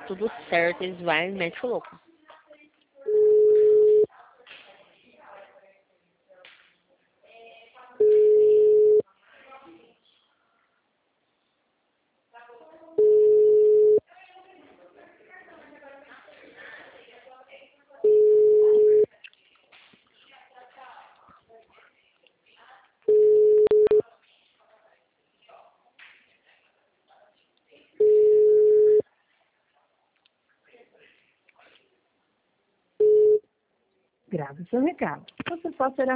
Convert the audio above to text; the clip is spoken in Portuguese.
tudo certo, eles vão e metem o louco. Grave seu recado. Você pode ser